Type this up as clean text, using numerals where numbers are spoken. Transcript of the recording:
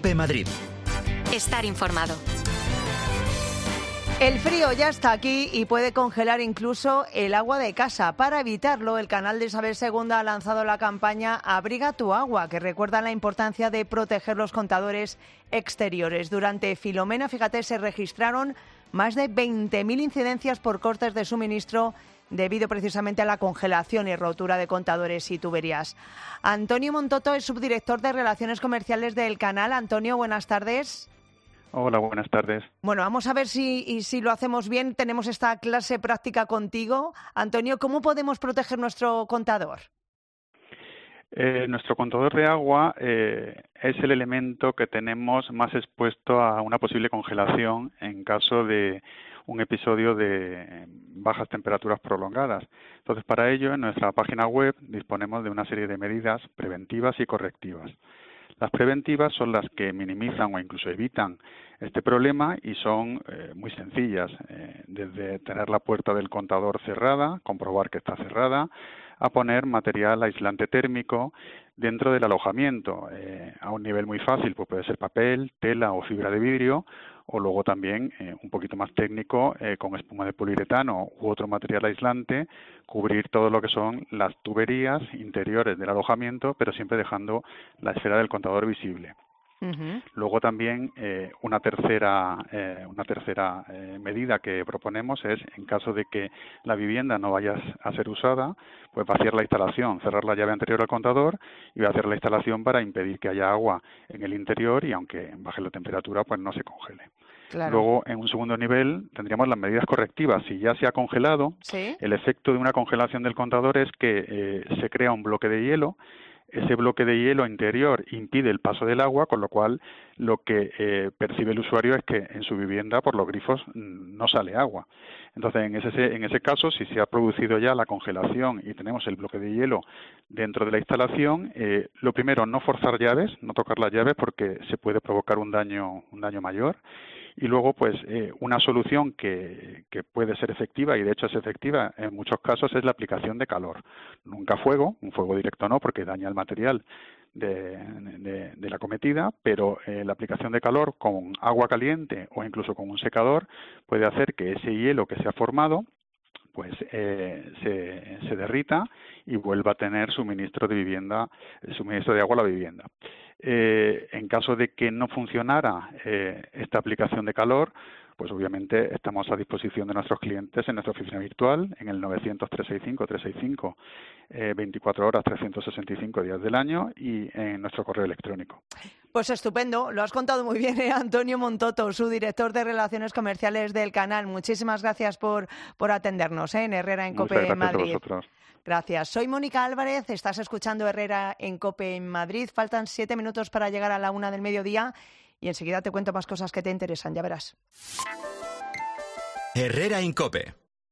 COPE Madrid. Estar informado. El frío ya está aquí y puede congelar incluso el agua de casa. Para evitarlo, el canal de Isabel II ha lanzado la campaña Abriga tu agua, que recuerda la importancia de proteger los contadores exteriores. Durante Filomena, fíjate, se registraron más de 20.000 incidencias por cortes de suministro debido precisamente a la congelación y rotura de contadores y tuberías. Antonio Montoto es subdirector de Relaciones Comerciales del canal. Antonio, buenas tardes. Hola, buenas tardes. Bueno, vamos a ver si lo hacemos bien. Tenemos esta clase práctica contigo. Antonio, ¿cómo podemos proteger nuestro contador? Nuestro contador de agua es el elemento que tenemos más expuesto a una posible congelación en caso de un episodio de bajas temperaturas prolongadas. Entonces, para ello, en nuestra página web disponemos de una serie de medidas preventivas y correctivas. Las preventivas son las que minimizan o incluso evitan este problema y son muy sencillas, desde tener la puerta del contador cerrada, comprobar que está cerrada, a poner material aislante térmico dentro del alojamiento, a un nivel muy fácil, pues puede ser papel, tela o fibra de vidrio, o luego también un poquito más técnico, con espuma de poliuretano u otro material aislante, cubrir todo lo que son las tuberías interiores del alojamiento, pero siempre dejando la esfera del contador visible. Luego también una tercera medida que proponemos es, en caso de que la vivienda no vaya a ser usada, pues vaciar la instalación, cerrar la llave anterior al contador y vaciar la instalación para impedir que haya agua en el interior y aunque baje la temperatura, pues no se congele. Claro. Luego, en un segundo nivel, tendríamos las medidas correctivas. Si ya se ha congelado, ¿sí? El efecto de una congelación del contador es que se crea un bloque de hielo. Ese bloque de hielo interior impide el paso del agua, con lo cual lo que percibe el usuario es que en su vivienda por los grifos no sale agua. Entonces, en ese caso, si se ha producido ya la congelación y tenemos el bloque de hielo dentro de la instalación, lo primero, no forzar llaves, no tocar las llaves porque se puede provocar un daño mayor. Y luego, pues, una solución que puede ser efectiva, y de hecho es efectiva en muchos casos, es la aplicación de calor. Nunca fuego, un fuego directo no, porque daña el material de la acometida, pero la aplicación de calor con agua caliente o incluso con un secador puede hacer que ese hielo que se ha formado pues se derrita y vuelva a tener suministro de agua a la vivienda. En caso de que no funcionara esta aplicación de calor, pues obviamente estamos a disposición de nuestros clientes en nuestra oficina virtual, en el 900-365-365, 24 horas, 365 días del año y en nuestro correo electrónico. Pues estupendo, lo has contado muy bien, Antonio Montoto, su director de Relaciones Comerciales del canal. Muchísimas gracias por atendernos en Herrera en COPE en Madrid. A vosotros. Gracias. Soy Mónica Álvarez, estás escuchando Herrera en COPE en Madrid. Faltan 7 minutos para llegar a la 1 del mediodía y enseguida te cuento más cosas que te interesan, ya verás. Herrera en COPE.